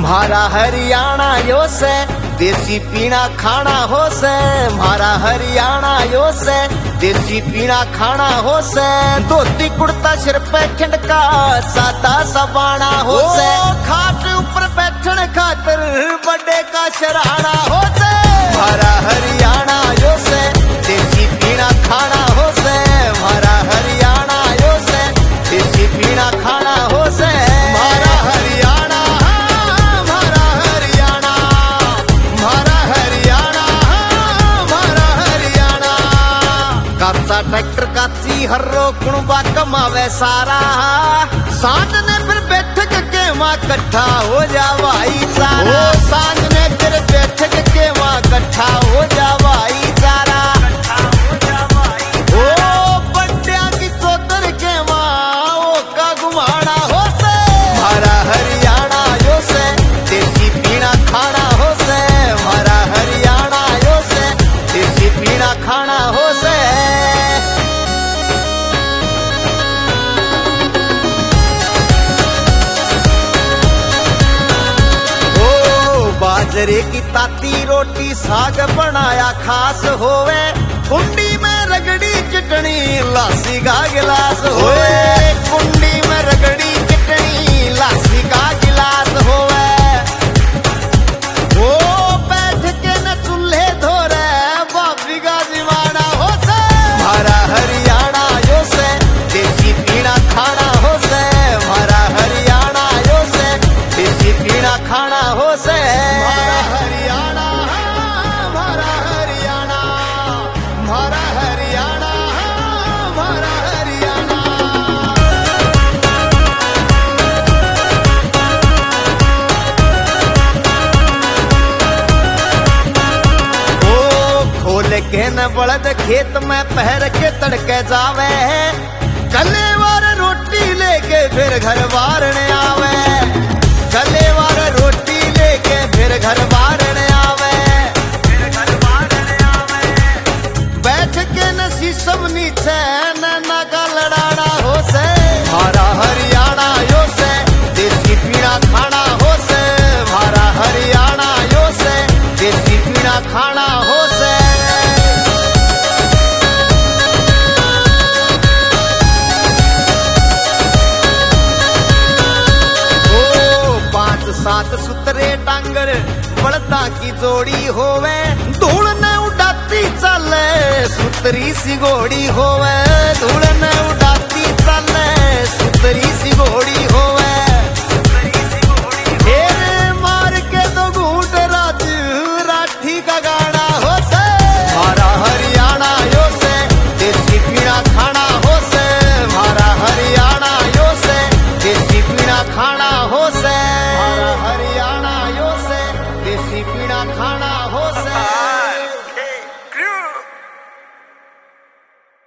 म्हारा हरियाणा यो से देसी पीना खाना हो से, म्हारा हरियाणा यो से देसी पीना खाना हो से। धोती कुर्ता सिर पे खिंडका सादा सबाना हो से, खाट ऊपर बैठन खातर बड़े का शराना हो से। म्हारा हरियाणा यो से देसी पीना खाना हो से, म्हारा हरियाणा यो से देसी पीना खाना हो से। म्हारा हरियाणा म्हारा हरियाणा म्हारा हरियाणा म्हारा हरियाणा। काचा ट्रैक्टर काची हर्रो कुणबा कमावे सारा, सांझ ने फिर बैठक के मां कट्ठा हो जा भाईचारा। सांझ ने फिर बैठक के मां कट्ठा हो जा भाईचारा। ओ बड्डिया की चौतर के मां ओ का घुमाना हो से। म्हारा हरियाणा यो से देसी पीना खाना हो से, म्हारा हरियाणा यो से देसी पीना खाना हो से। बाजरे की ताती रोटी साग बनाया खास होवे, कुंडी में रगड़ी चटनी लासी का गिलास होवे। कुंडी में रगड़ी चटनी लासी का गिलास होवे। वो बैठ के न चूल्हे धोरे बापी का जीवाना हो से। म्हारा हरियाणा यो से देसी पीना खाना हो से, म्हारा हरियाणा यो से देसी पीना खाना हो से। म्हारा हरियाणा म्हारा हरियाणा म्हारा हरियाणा म्हारा हरियाणा। ओ खोल के न बलद खेत में पहर के तड़के जावे, गले वार रोटी लेके फिर घर बार ने आवे। गले वार रोटी लेके फिर घर बार ने आवे। बैठ के न शीशम नीचे नैना का लड़ाना हो से। म्हारा हरियाणा यो से देसी पीना खाना हो से, म्हारा हरियाणा यो से देसी पीना खाना हो से। सात सुतरे डांगर बड़दा की जोड़ी होवे, धूल ने उड़ाती चले सुतरी सी घोड़ी होवे। धूल ने